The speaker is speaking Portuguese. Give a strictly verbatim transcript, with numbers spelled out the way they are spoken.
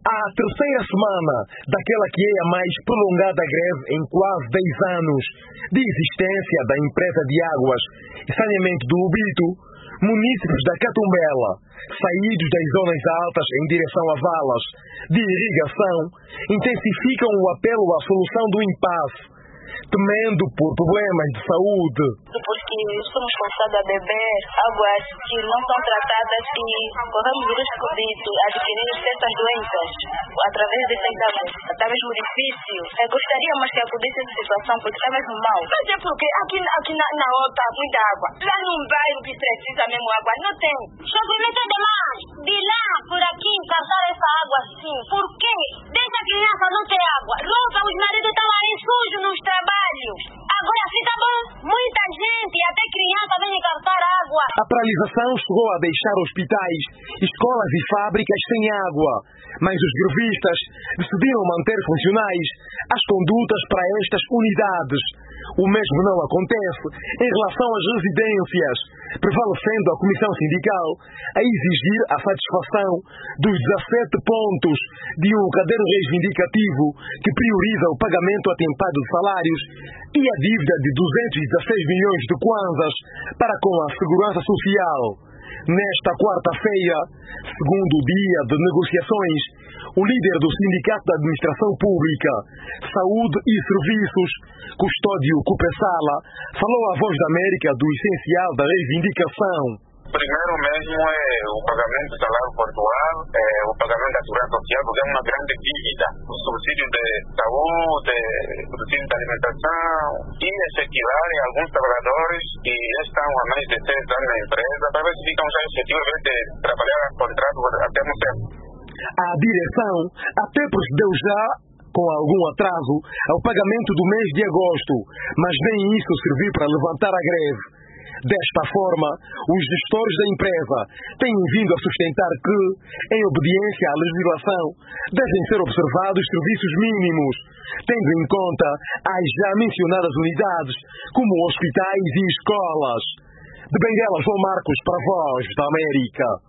À terceira semana daquela que é a mais prolongada greve em quase dez anos de existência da empresa de águas e saneamento do Ubito, munícipes da Catumbela, saídos das zonas altas em direção a valas de irrigação, intensificam o apelo à solução do impasse, temendo por problemas de saúde. Porque somos forçados a beber águas que não são tratadas e corremos o risco de adquirir certas doenças através dessas águas. Está mesmo difícil. Eu gostaríamos que acudisse essa situação porque está mesmo mal. Mas é porque aqui, aqui na, na outra há muita água. Lá num bairro que precisa mesmo água, não tem. Sofrimento é demais. De lá por aqui encantar essa água assim. Por quê? Deixa a criança não ter água. Roupa, os maridos estão aí sujos nos trabalhos. Agora fica bom. Muita gente, até criança, vem encantar água. A paralisação chegou a deixar hospitais, escolas e fábricas sem água, mas os grevistas decidiram manter funcionais as condutas para estas unidades. O mesmo não acontece em relação às residências, prevalecendo a Comissão Sindical a exigir a satisfação dos dezassete pontos de um caderno reivindicativo que prioriza o pagamento atempado de salários e a dívida de duzentos e dezesseis milhões de kwanzas para com a Segurança Social. Nesta quarta-feira, segundo dia de negociações, o líder do Sindicato da Administração Pública, Saúde e Serviços, Custódio Cupessala, falou à Voz da América do essencial da reivindicação. Primeiro mesmo é o pagamento do salário portuário, é o pagamento da segurança social, porque é uma grande dívida. O subsídio de saúde, o subsídio de alimentação, e efetivar em alguns trabalhadores que já estão há mais de seis anos na empresa, para ver se ficam já efetivos de trabalhar a contrato até um tempo. A direção até procedeu já, com algum atraso, ao pagamento do mês de agosto, mas nem isso serviu para levantar a greve. Desta forma, os gestores da empresa têm vindo a sustentar que, em obediência à legislação, devem ser observados serviços mínimos, tendo em conta as já mencionadas unidades, como hospitais e escolas. De Benguela, João Marcos, para a Voz da América.